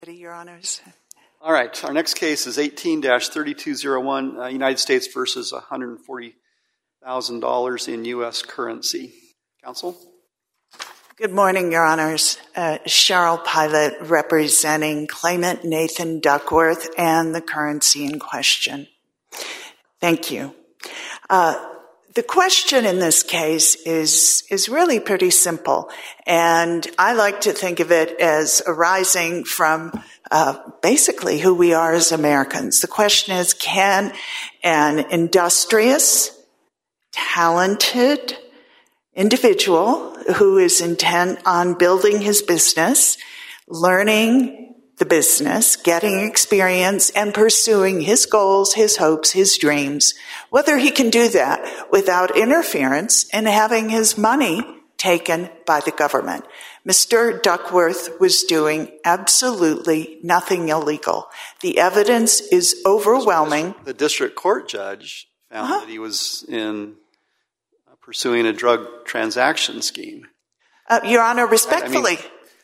Your Honors. All right, our next case is 18-3201, United States versus $140,000 in U.S. currency. Counsel? Good morning, Your Honors. Cheryl Pilot representing claimant Nathan Duckworth and the currency in question. Thank you. The question in this case is really pretty simple, and I like to think of it as arising from basically who we are as Americans. The question is, can an industrious, talented individual who is intent on building his business, learning the business, getting experience, and pursuing his goals, his hopes, his dreams, whether he can do that without interference and having his money taken by the government. Mr. Duckworth was doing absolutely nothing illegal. The evidence is overwhelming. The district court judge found that he was pursuing a drug transaction scheme. Your Honor, respectfully.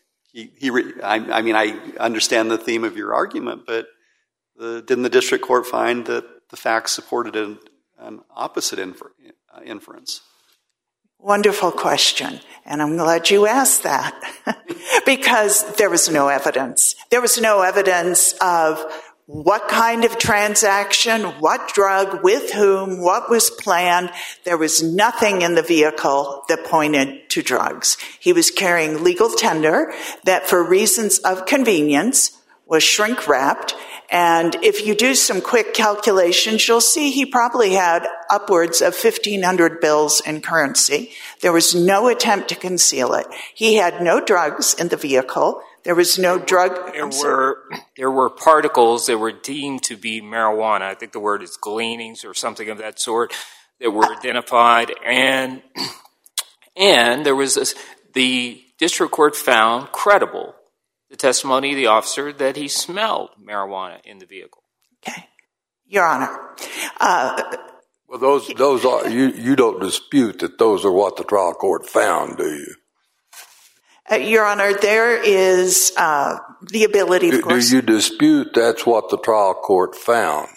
I understand the theme of your argument, but didn't the district court find that the facts supported an opposite inference? Wonderful question, and I'm glad you asked that because there was no evidence. There was no evidence of what kind of transaction, what drug, with whom, what was planned. There was nothing in the vehicle that pointed to drugs. He was carrying legal tender that, for reasons of convenience, was shrink-wrapped. And if you do some quick calculations, you'll see he probably had upwards of 1,500 bills in currency. There was no attempt to conceal it. He had no drugs in the vehicle. There was no drug. There were particles that were deemed to be marijuana. I think the word is gleanings or something of that sort that were identified. And there was the district court found credible the testimony of the officer that he smelled marijuana in the vehicle. Okay. Your Honor. Well, those are, you don't dispute that those are what the trial court found, do you? Your Honor, there is the ability, of course. Do you dispute that's what the trial court found?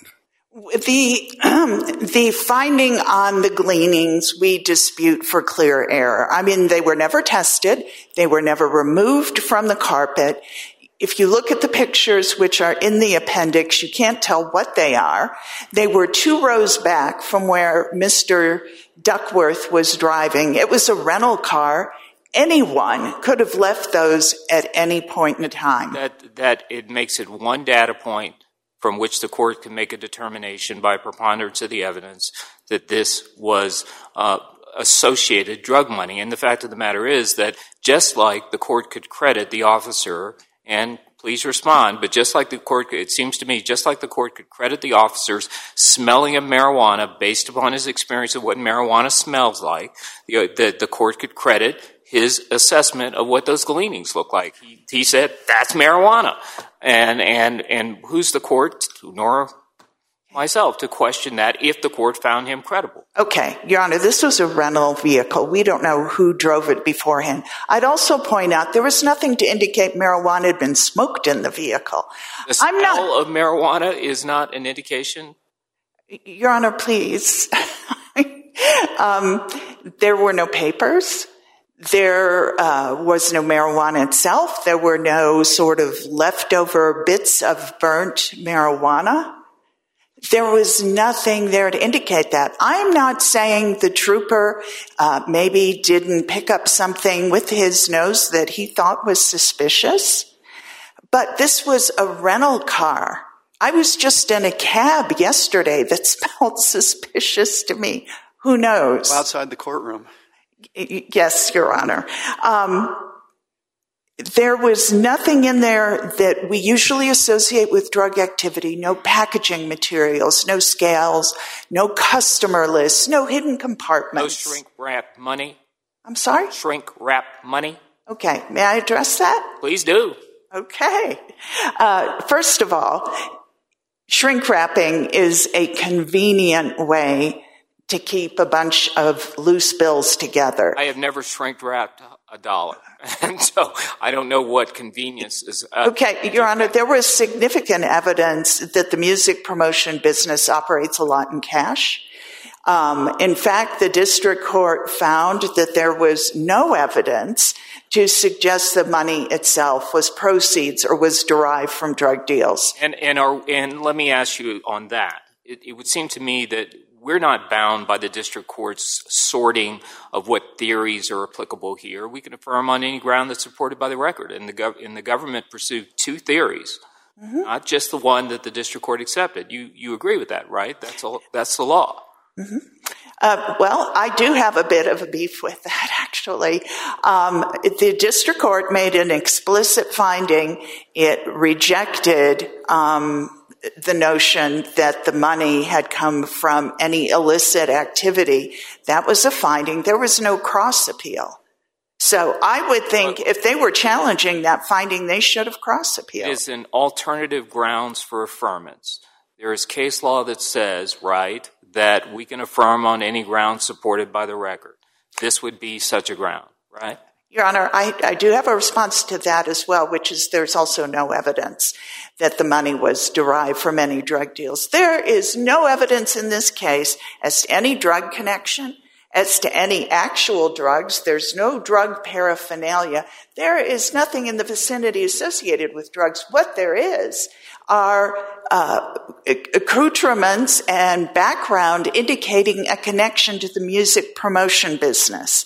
The finding on the gleanings we dispute for clear error. I mean, they were never tested. They were never removed from the carpet. If you look at the pictures which are in the appendix, you can't tell what they are. They were 2 rows back from where Mr. Duckworth was driving. It was a rental car. Anyone could have left those at any point in time. That it makes it one data point from which the court can make a determination by preponderance of the evidence that this was associated drug money. And the fact of the matter is that just like the court could credit the officer, and please respond, but just like the court, it seems to me, just like the court could credit the officer's smelling of marijuana based upon his experience of what marijuana smells like, the court could credit his assessment of what those gleanings look like. He said, that's marijuana. And who's the court, nor myself, to question that if the court found him credible? Okay, Your Honor, this was a rental vehicle. We don't know who drove it beforehand. I'd also point out there was nothing to indicate marijuana had been smoked in the vehicle. The smell of marijuana is not an indication? Your Honor, please. There were no papers. There was no marijuana itself. There were no sort of leftover bits of burnt marijuana. There was nothing there to indicate that. I'm not saying the trooper maybe didn't pick up something with his nose that he thought was suspicious, but this was a rental car. I was just in a cab yesterday that smelled suspicious to me. Who knows? Outside the courtroom. Yes, Your Honor. There was nothing in there that we usually associate with drug activity, no packaging materials, no scales, no customer lists, no hidden compartments. No shrink-wrap money? I'm sorry? Shrink-wrap money? Okay, may I address that? Please do. Okay. First of all, shrink-wrapping is a convenient way to keep a bunch of loose bills together. I have never shrink-wrapped $1. And so I don't know what convenience is. Okay, Your Honor, there was significant evidence that the music promotion business operates a lot in cash. In fact, the district court found that there was no evidence to suggest the money itself was proceeds or was derived from drug deals. And let me ask you on that. It would seem to me that we're not bound by the district court's sorting of what theories are applicable here. We can affirm on any ground that's supported by the record. And the government pursued two theories, not just the one that the district court accepted. You agree with that, right? That's the law. Mm-hmm. Well, I do have a bit of a beef with that, actually. The district court made an explicit finding. It rejected the notion that the money had come from any illicit activity. That was a finding. There was no cross appeal. So I would think if they were challenging that finding, they should have cross appealed. It is an alternative grounds for affirmance. There is case law that says, right, that we can affirm on any ground supported by the record. This would be such a ground, right? Your Honor, I do have a response to that as well, which is there's also no evidence that the money was derived from any drug deals. There is no evidence in this case as to any drug connection, as to any actual drugs. There's no drug paraphernalia. There is nothing in the vicinity associated with drugs. What there is are accoutrements and background indicating a connection to the music promotion business.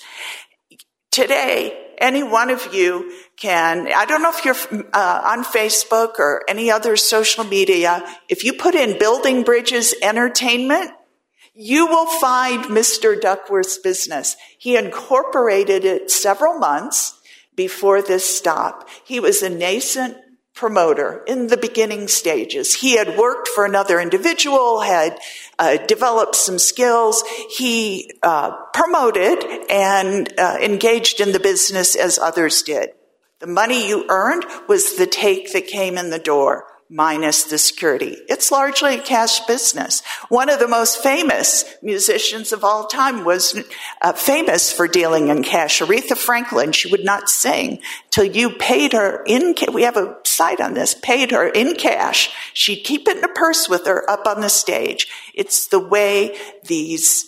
Today, any one of you can, I don't know if you're on Facebook or any other social media, if you put in Building Bridges Entertainment, you will find Mr. Duckworth's business. He incorporated it several months before this stop. He was a nascent promoter in the beginning stages. He had worked for another individual, had developed some skills. He promoted and engaged in the business as others did. The money you earned was the take that came in the door, minus the security. It's largely a cash business. One of the most famous musicians of all time was famous for dealing in cash. Aretha Franklin, she would not sing till you paid her in cash. We have a site on this, paid her in cash. She'd keep it in a purse with her up on the stage. It's the way these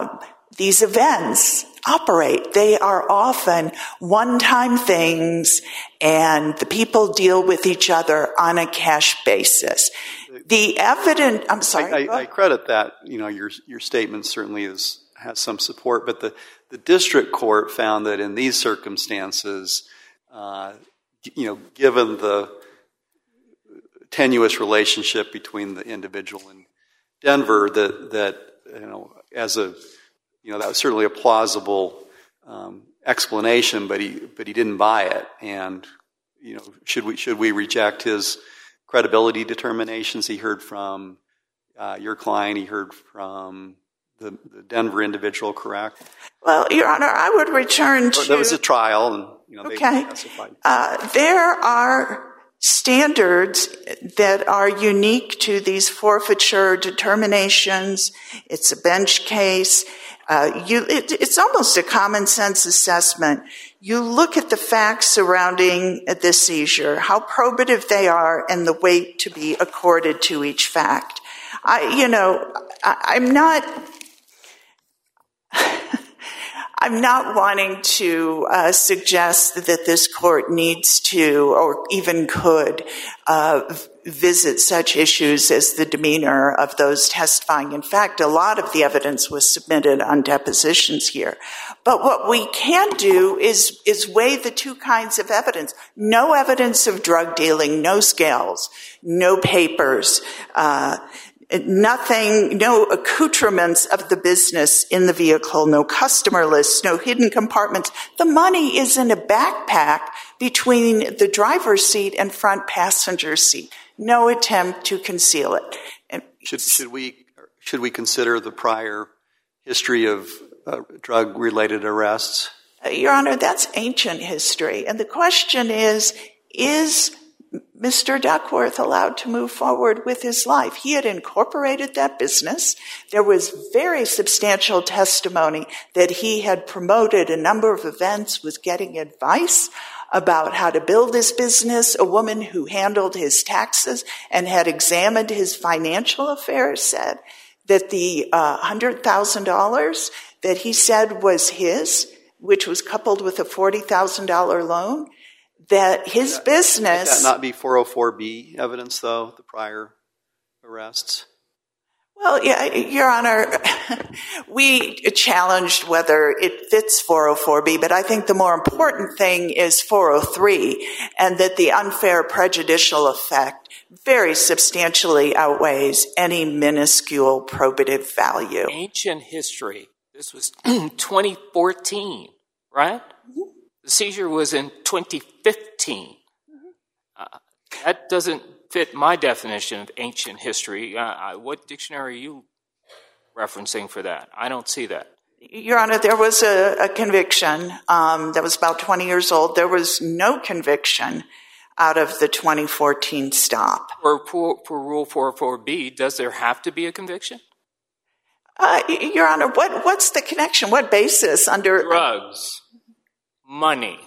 events operate. They are often one-time things, and the people deal with each other on a cash basis. The evidence, I'm sorry. I credit that. You know, your statement certainly has some support, but the district court found that in these circumstances, given the tenuous relationship between the individual and Denver, that that was certainly a plausible explanation, but he didn't buy it. And should we reject his credibility determinations? He heard from your client. He heard from the Denver individual, correct? Well, Your Honor, I would return to... There was a trial, and they testified. There are standards that are unique to these forfeiture determinations. It's a bench case. It's almost a common sense assessment. You look at the facts surrounding the seizure, how probative they are, and the weight to be accorded to each fact. I'm not wanting to suggest that this court needs to or even could visit such issues as the demeanor of those testifying. In fact, a lot of the evidence was submitted on depositions here. But what we can do is weigh the two kinds of evidence. No evidence of drug dealing, no scales, no papers, nothing, no accoutrements of the business in the vehicle, no customer lists, no hidden compartments. The money is in a backpack between the driver's seat and front passenger seat. No attempt to conceal it. Should we consider the prior history of drug-related arrests? Your Honor, that's ancient history. And the question is Mr. Duckworth allowed to move forward with his life. He had incorporated that business. There was very substantial testimony that he had promoted a number of events, was getting advice about how to build his business. A woman who handled his taxes and had examined his financial affairs said that the $100,000 that he said was his, which was coupled with a $40,000 loan, that his business... Would that not be 404B evidence, though, the prior arrests? Well, yeah, Your Honor, we challenged whether it fits 404B, but I think the more important thing is 403, and that the unfair prejudicial effect very substantially outweighs any minuscule probative value. Ancient history. This was 2014, right? Mm-hmm. The seizure was in 2015. That doesn't fit my definition of ancient history. What dictionary are you referencing for that? I don't see that. Your Honor, there was a conviction that was about 20 years old. There was no conviction out of the 2014 stop. For Rule 404B, does there have to be a conviction? Your Honor, what's the connection? What basis under... Drugs, money,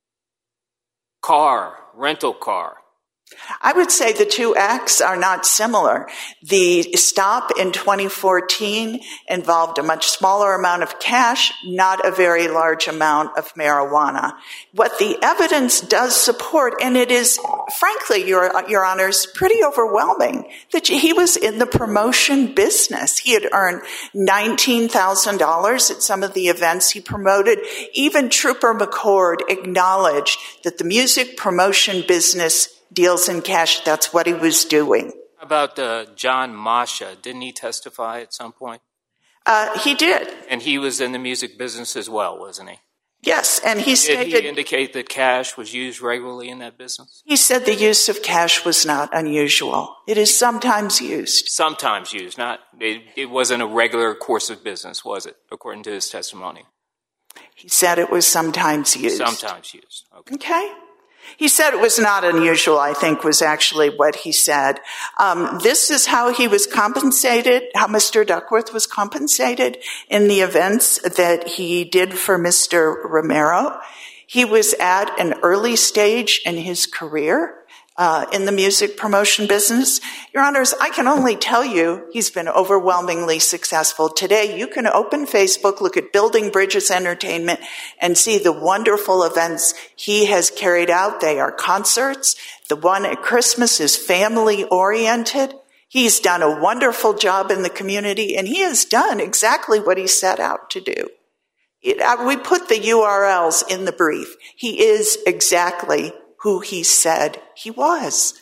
car, rental car. I would say the two acts are not similar. The stop in 2014 involved a much smaller amount of cash, not a very large amount of marijuana. What the evidence does support, and it is, frankly, Your Honors, pretty overwhelming, that he was in the promotion business. He had earned $19,000 at some of the events he promoted. Even Trooper McCord acknowledged that the music promotion business deals in cash. That's what he was doing. How about John Masha? Didn't he testify at some point? He did. And he was in the music business as well, wasn't he? Yes, and he stated... Did he indicate that cash was used regularly in that business? He said the use of cash was not unusual. It is sometimes used. Sometimes used. It wasn't a regular course of business, was it, according to his testimony? He said it was sometimes used. Sometimes used. Okay. He said it was not unusual, I think, was actually what he said. This is how he was compensated, how Mr. Duckworth was compensated in the events that he did for Mr. Romero. He was at an early stage in his career in the music promotion business. Your Honors, I can only tell you he's been overwhelmingly successful. Today, you can open Facebook, look at Building Bridges Entertainment, and see the wonderful events he has carried out. They are concerts. The one at Christmas is family-oriented. He's done a wonderful job in the community, and he has done exactly what he set out to do. We put the URLs in the brief. He is exactly who he said he was.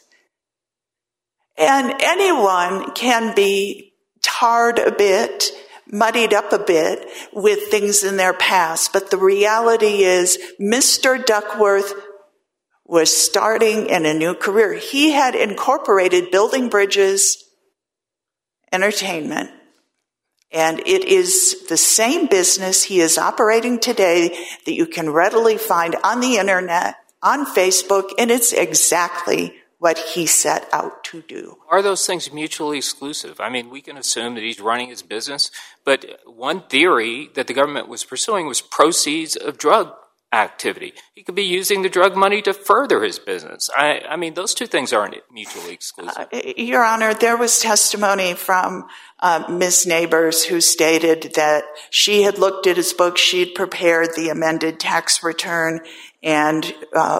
And anyone can be tarred a bit, muddied up a bit with things in their past, but the reality is Mr. Duckworth was starting in a new career. He had incorporated Building Bridges Entertainment, and it is the same business he is operating today that you can readily find on the internet, on Facebook, and it's exactly what he set out to do. Are those things mutually exclusive? I mean, we can assume that he's running his business, but one theory that the government was pursuing was proceeds of drug activity. He could be using the drug money to further his business. I mean, those two things aren't mutually exclusive. Your Honor, there was testimony from Ms. Neighbors who stated that she had looked at his book, she'd prepared the amended tax return, and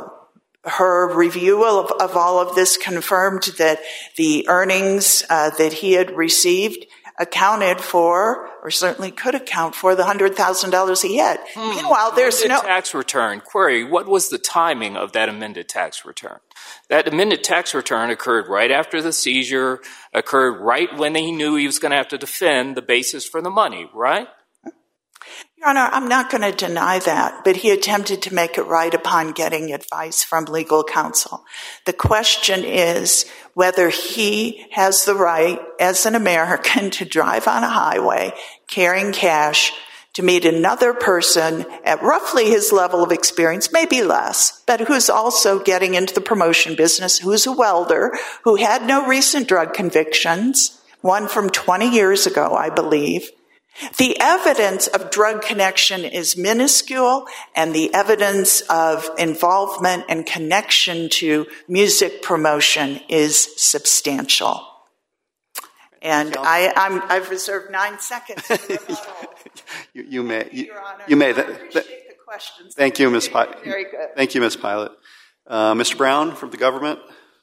her review of all of this confirmed that the earnings that he had received accounted for, or certainly could account for, the $100,000 he had. Meanwhile, there's no tax return. Query, what was the timing of that amended tax return? That amended tax return occurred right after the seizure, occurred right when he knew he was going to have to defend the basis for the money, right? Your Honor, I'm not going to deny that, but he attempted to make it right upon getting advice from legal counsel. The question is whether he has the right, as an American, to drive on a highway carrying cash to meet another person at roughly his level of experience, maybe less, but who's also getting into the promotion business, who's a welder, who had no recent drug convictions, one from 20 years ago, I believe. The evidence of drug connection is minuscule, and the evidence of involvement and connection to music promotion is substantial. And I've reserved 9 seconds. You may. Your Honor. You may. I appreciate the questions. Thank you, Ms. Pilot. Very good. Thank you, Ms. Pilot. Mr. Brown from the government.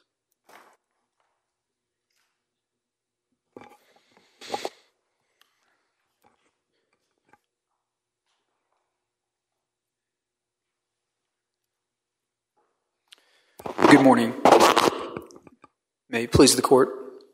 Good morning. May it please the court.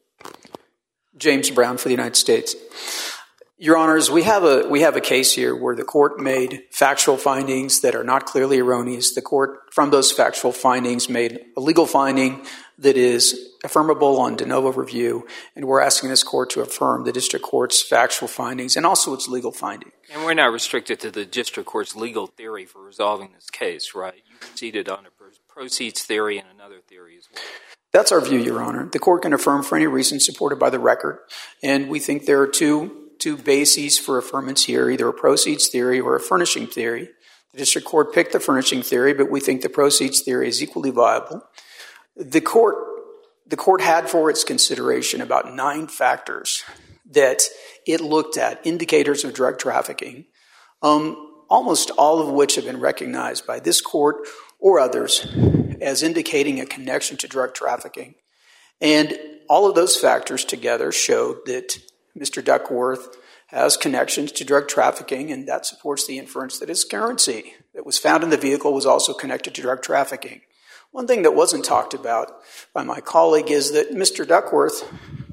James Brown for the United States. Your Honors, we have a case here where the court made factual findings that are not clearly erroneous. The court, from those factual findings, made a legal finding that is affirmable on de novo review, and we're asking this court to affirm the district court's factual findings and also its legal finding. And we're not restricted to the district court's legal theory for resolving this case, right? You proceeded on a proceeds theory and another theory as well. That's our view, Your Honor. The court can affirm for any reason supported by the record, and we think there are two bases for affirmance here, either a proceeds theory or a furnishing theory. The district court picked the furnishing theory, but we think the proceeds theory is equally viable. The court had for its consideration about 9 factors that it looked at, indicators of drug trafficking, almost all of which have been recognized by this court or others as indicating a connection to drug trafficking. And all of those factors together showed that Mr. Duckworth has connections to drug trafficking, and that supports the inference that his currency that was found in the vehicle was also connected to drug trafficking. One thing that wasn't talked about by my colleague is that Mr. Duckworth,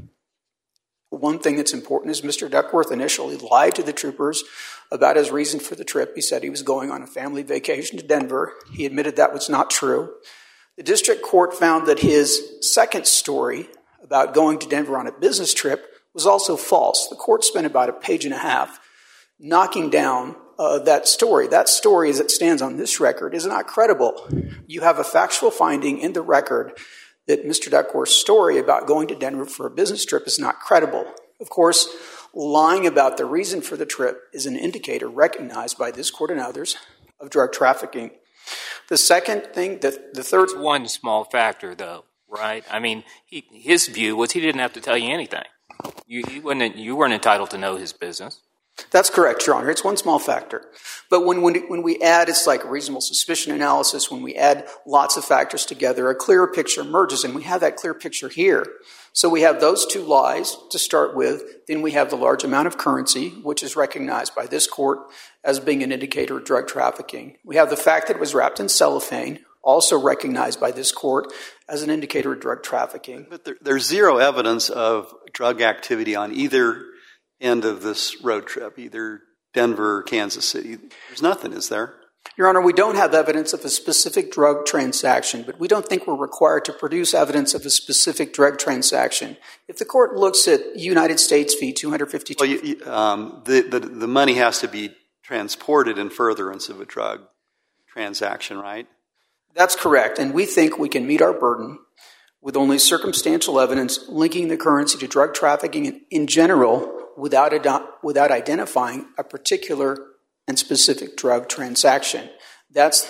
one thing that's important is Mr. Duckworth initially lied to the troopers about his reason for the trip. He said he was going on a family vacation to Denver. He admitted that was not true. The district court found that his second story about going to Denver on a business trip was also false. The court spent about a page and a half knocking down that story. That story, as it stands on this record, is not credible. You have a factual finding in the record that Mr. Duckworth's story about going to Denver for a business trip is not credible. Of course, lying about the reason for the trip is an indicator recognized by this court and others of drug trafficking. The second thing, the third... It's one small factor, though, right? I mean, his view was he didn't have to tell you anything. You weren't entitled to know his business. That's correct, Your Honor. It's one small factor. But when we add, it's like a reasonable suspicion analysis. When we add lots of factors together, a clearer picture emerges, and we have that clear picture here. So we have those 2 lies to start with. Then we have the large amount of currency, which is recognized by this court as being an indicator of drug trafficking. We have the fact that it was wrapped in cellophane, also recognized by this court as an indicator of drug trafficking. But there's zero evidence of drug activity on either end of this road trip, either Denver or Kansas City. There's nothing, is there? Your Honor, we don't have evidence of a specific drug transaction, but we don't think we're required to produce evidence of a specific drug transaction. If the court looks at United States v. 252... Well, the money has to be transported in furtherance of a drug transaction, right? That's correct, and we think we can meet our burden with only circumstantial evidence linking the currency to drug trafficking in general without identifying a particular and specific drug transaction. That's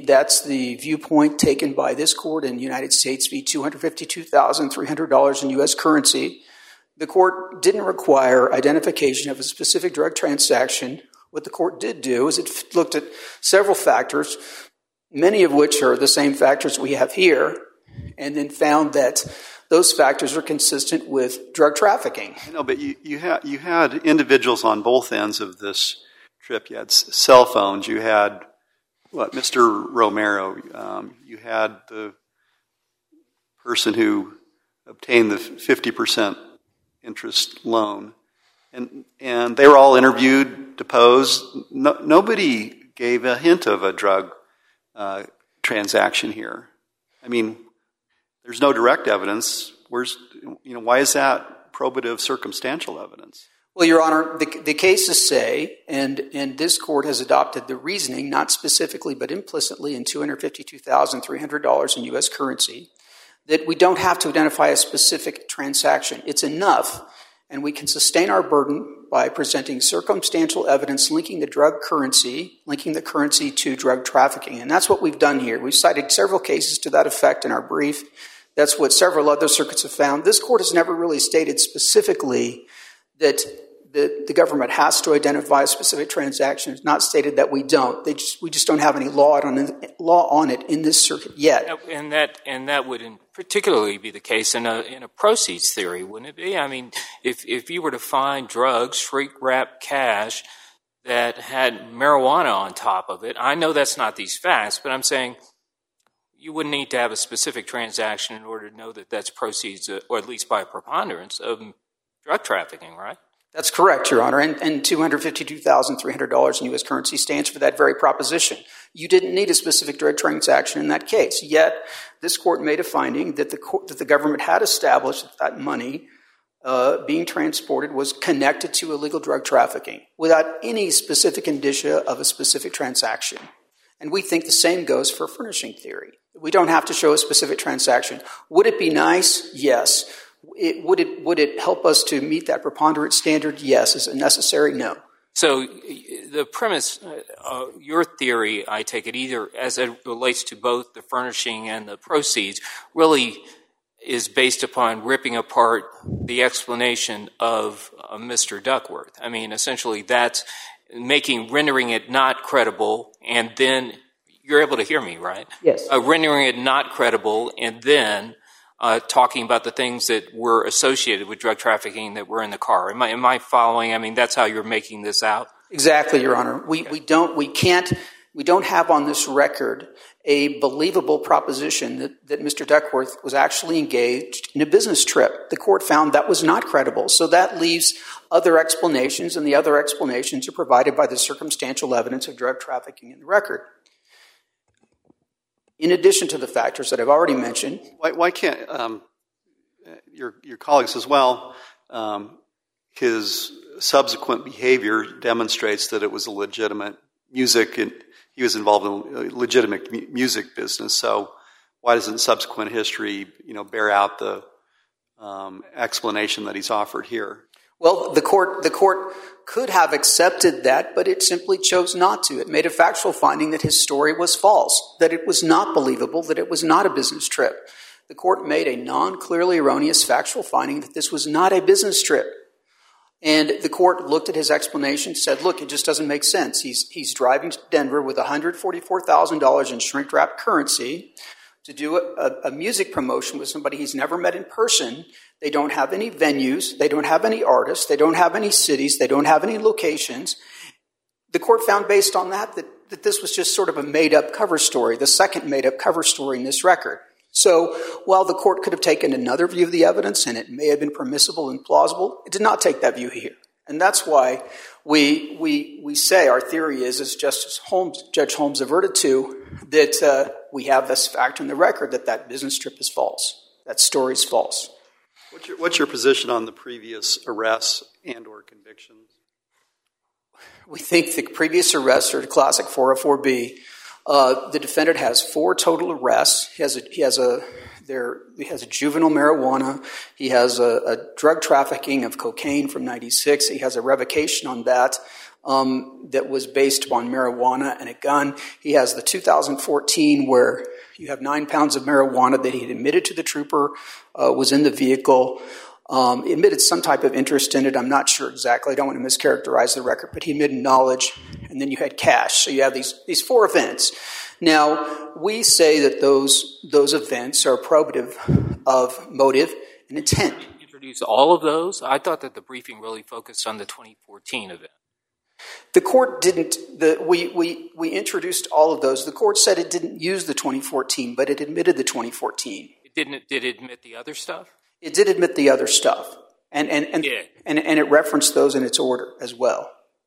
the viewpoint taken by this court in United States v. $252,300 in U.S. currency. The court didn't require identification of a specific drug transaction. What the court did do is it looked at several factors, many of which are the same factors we have here, and then found that those factors are consistent with drug trafficking. No, but you had individuals on both ends of this trip. You had cell phones. You had, Mr. Romero. You had the person who obtained the 50% interest loan. And they were all interviewed, deposed. Nobody gave a hint of a drug transaction here. I mean, there's no direct evidence. Why is that probative circumstantial evidence? Well, Your Honor, the cases say, and this court has adopted the reasoning, not specifically but implicitly in $252,300 in U.S. currency, that we don't have to identify a specific transaction. It's enough, and we can sustain our burden by presenting circumstantial evidence linking the currency to drug trafficking. And that's what we've done here. We've cited several cases to that effect in our brief. That's what several other circuits have found. This court has never really stated specifically that the government has to identify a specific transaction. It's not stated that we don't. We just don't have any law on it in this circuit yet. And that would particularly be the case in a proceeds theory, wouldn't it be? I mean, if you were to find drugs, shrink-wrapped cash that had marijuana on top of it, I know that's not these facts, but I'm saying you wouldn't need to have a specific transaction in order to know that that's proceeds, or at least by a preponderance, of drug trafficking, right? That's correct, Your Honor, and $252,300 in U.S. currency stands for that very proposition. You didn't need a specific drug transaction in that case, yet this court made a finding that the government had established that money being transported was connected to illegal drug trafficking without any specific indicia of a specific transaction. And we think the same goes for furnishing theory. We don't have to show a specific transaction. Would it be nice? Yes. Would it help us to meet that preponderance standard? Yes. Is it necessary? No. So the premise, your theory, I take it, either as it relates to both the furnishing and the proceeds, really is based upon ripping apart the explanation of Mr. Duckworth. I mean, essentially that's rendering it not credible, and then you're able to hear me, right? Yes. Rendering it not credible, and then talking about the things that were associated with drug trafficking that were in the car. Am I following? I mean, that's how you're making this out? Exactly, Your Honor. We don't have on this record a believable proposition that Mr. Duckworth was actually engaged in a business trip. The court found that was not credible. So that leaves other explanations, and the other explanations are provided by the circumstantial evidence of drug trafficking in the record. In addition to the factors that I've already mentioned. Why can't your colleagues as well, his subsequent behavior demonstrates that it was a legitimate music, and he was involved in a legitimate music business. So why doesn't subsequent history, bear out the explanation that he's offered here? Well, the court could have accepted that, but it simply chose not to. It made a factual finding that his story was false, that it was not believable, that it was not a business trip. The court made a non-clearly erroneous factual finding that this was not a business trip. And the court looked at his explanation, said, look, it just doesn't make sense. He's driving to Denver with $144,000 in shrink-wrapped currency to do a music promotion with somebody he's never met in person. They don't have any venues. They don't have any artists. They don't have any cities. They don't have any locations. The court found based on that this was just sort of a made-up cover story, the second made-up cover story in this record. So while the court could have taken another view of the evidence, and it may have been permissible and plausible, it did not take that view here. And that's why we say our theory is, as Judge Holmes averted to, that we have this fact in the record that business trip is false. That story is false. What's your position on the previous arrests and or convictions? We think the previous arrests are the classic 404B. The defendant has 4 total arrests. He has a juvenile marijuana. He has a drug trafficking of cocaine from 96. He has a revocation on that that was based upon marijuana and a gun. He has the 2014 where you have 9 pounds of marijuana that he had admitted to the trooper was in the vehicle. He admitted some type of interest in it. I'm not sure exactly. I don't want to mischaracterize the record, but he admitted knowledge. And then you had cash. So you have these 4 events. Now, we say that those events are probative of motive and intent. Did you introduce all of those? I thought that the briefing really focused on the 2014 event. The court didn't. We introduced all of those. The court said it didn't use the 2014, but it admitted the 2014. Did it admit the other stuff? It did admit the other stuff, and it referenced those in its order as well.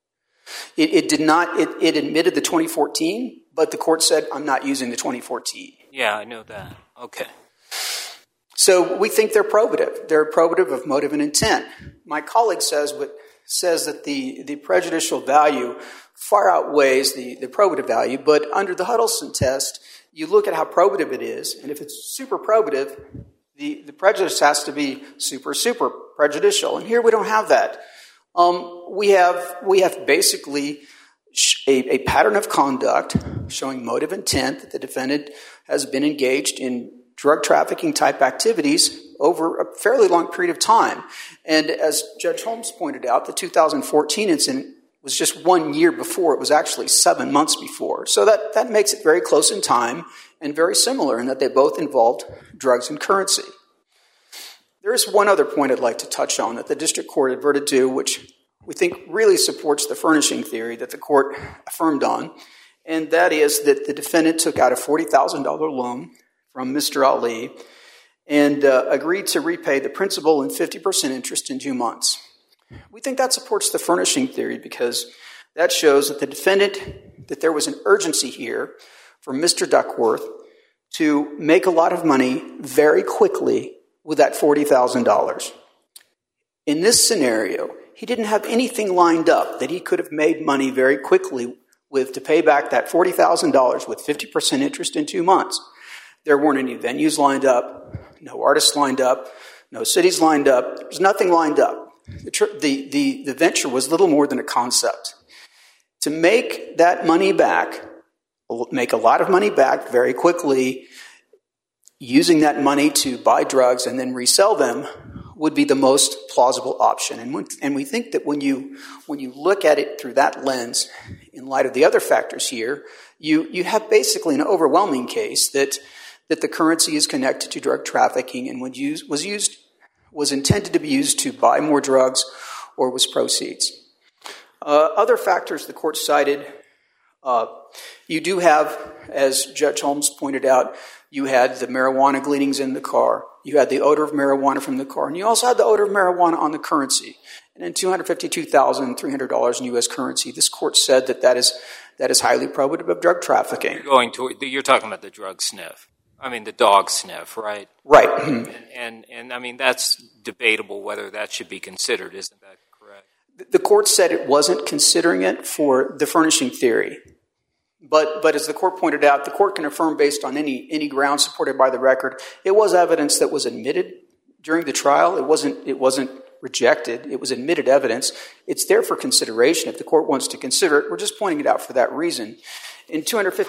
It did not. It admitted the 2014, but the court said, "I'm not using the 2014." Yeah, I know that. Okay. So we think they're probative. They're probative of motive and intent. My colleague says says that the prejudicial value far outweighs the probative value, but under the Huddleston test, you look at how probative it is, and if it's super probative, the prejudice has to be super prejudicial, and here we don't have that. We have basically a pattern of conduct showing motive intent that the defendant has been engaged in drug trafficking type activities over a fairly long period of time. And as Judge Holmes pointed out, the 2014 incident was just 1 year before. It was actually 7 months before. So that makes it very close in time and very similar in that they both involved drugs and currency. There is one other point I'd like to touch on that the district court adverted to, which we think really supports the furnishing theory that the court affirmed on, and that is that the defendant took out a $40,000 loan from Mr. Ali and agreed to repay the principal and 50% interest in 2 months. We think that supports the furnishing theory because that shows that that there was an urgency here for Mr. Duckworth to make a lot of money very quickly with that $40,000. In this scenario, he didn't have anything lined up that he could have made money very quickly with to pay back that $40,000 with 50% interest in 2 months. There weren't any venues lined up, no artists lined up, no cities lined up. There was nothing lined up. The venture was little more than a concept. To make that money back, make a lot of money back very quickly, using that money to buy drugs and then resell them would be the most plausible option. And we think that when you look at it through that lens, in light of the other factors here, you have basically an overwhelming case that the currency is connected to drug trafficking and was intended to be used to buy more drugs or was proceeds. Other factors the court cited, you do have, as Judge Holmes pointed out, you had the marijuana gleanings in the car. You had the odor of marijuana from the car. And you also had the odor of marijuana on the currency. And in $252,300 in U.S. currency, this court said that is highly probative of drug trafficking. You're talking about the drug sniff. I mean, the dog sniff, right? Right. And I mean, that's debatable whether that should be considered, isn't that correct? The court said it wasn't considering it for the furnishing theory. But as the court pointed out, the court can affirm based on any ground supported by the record. It was evidence that was admitted during the trial. It wasn't rejected. It was admitted evidence. It's there for consideration if the court wants to consider it. We're just pointing it out for that reason. In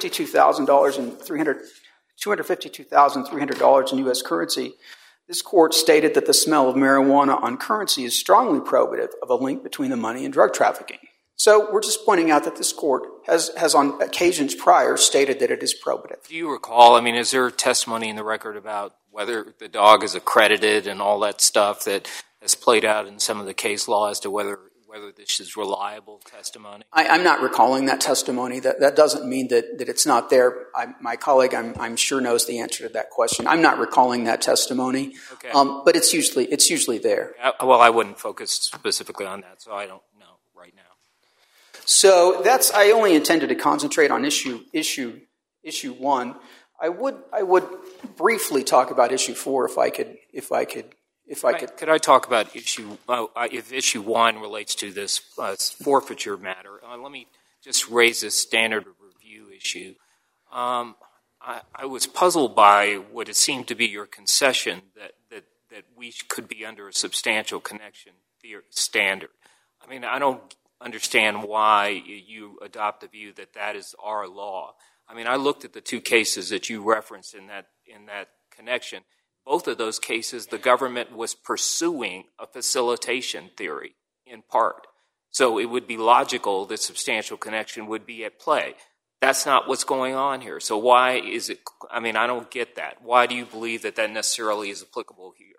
$252,300 in U.S. currency, this court stated that the smell of marijuana on currency is strongly probative of a link between the money and drug trafficking. So we're just pointing out that this court has on occasions prior stated that it is probative. Do you recall, I mean, is there testimony in the record about whether the dog is accredited and all that stuff that has played out in some of the case law as to whether this is reliable testimony? I'm not recalling that testimony. That doesn't mean that it's not there. My colleague, I'm sure, knows the answer to that question. I'm not recalling that testimony, okay. But it's usually there. Well, I wouldn't focus specifically on that, so I don't know right now. So I only intended to concentrate on issue 1. I would briefly talk about issue 4 if I could. Could I talk about if issue 1 relates to this forfeiture matter? Let me just raise this standard of review issue. I was puzzled by what it seemed to be your concession that we could be under a substantial connection standard. I mean, I don't understand why you adopt the view that is our law. I mean, I looked at the 2 cases that you referenced in that connection. Both of those cases, the government was pursuing a facilitation theory in part. So it would be logical that substantial connection would be at play. That's not what's going on here. So why is it, I mean, I don't get that. Why do you believe that necessarily is applicable here?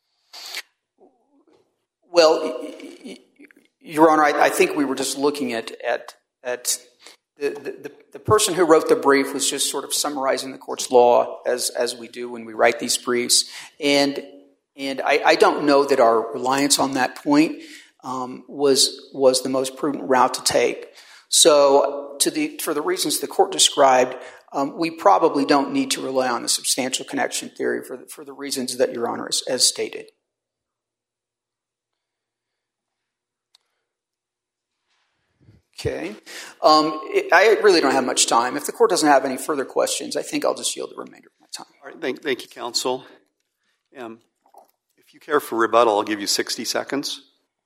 Well, Your Honor, I think we were just looking at the person who wrote the brief was just sort of summarizing the court's law as we do when we write these briefs, and I don't know that our reliance on that point was the most prudent route to take. So for the reasons the court described, we probably don't need to rely on the substantial connection theory for the reasons that Your Honor has stated. Okay. I really don't have much time. If the court doesn't have any further questions, I think I'll just yield the remainder of my time. All right, thank you, counsel. If you care for rebuttal, I'll give you 60 seconds.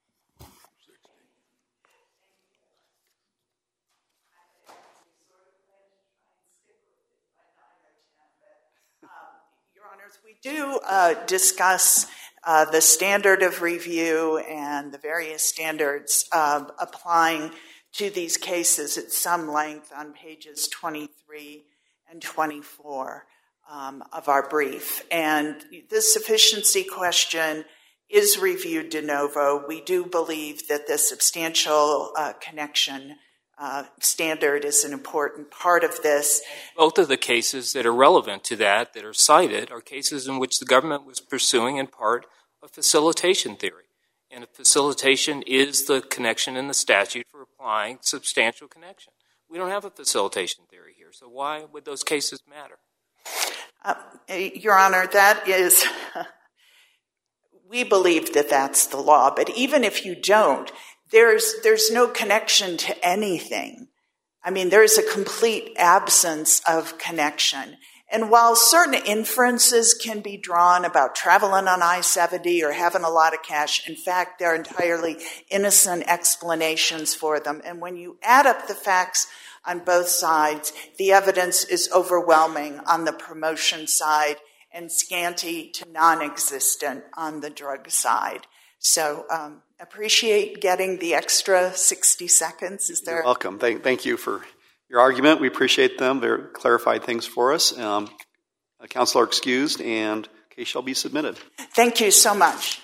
Your Honors, we do discuss the standard of review and the various standards applying to these cases at some length on pages 23 and 24 of our brief. And the sufficiency question is reviewed de novo. We do believe that the substantial connection standard is an important part of this. Both of the cases that are relevant to that are cited are cases in which the government was pursuing in part a facilitation theory. And a facilitation is the connection in the statute for applying substantial connection. We don't have a facilitation theory here, so why would those cases matter? Your Honor, that is, we believe that that's the law, but even if you don't, there's no connection to anything. I mean, there's a complete absence of connection. And while certain inferences can be drawn about traveling on I-70 or having a lot of cash, in fact, they're entirely innocent explanations for them. And when you add up the facts on both sides, the evidence is overwhelming on the promotion side and scanty to non-existent on the drug side. So appreciate getting the extra 60 seconds. You're welcome. Thank you for your argument. We appreciate them. They clarified things for us. Counselor excused, and case shall be submitted. Thank you so much.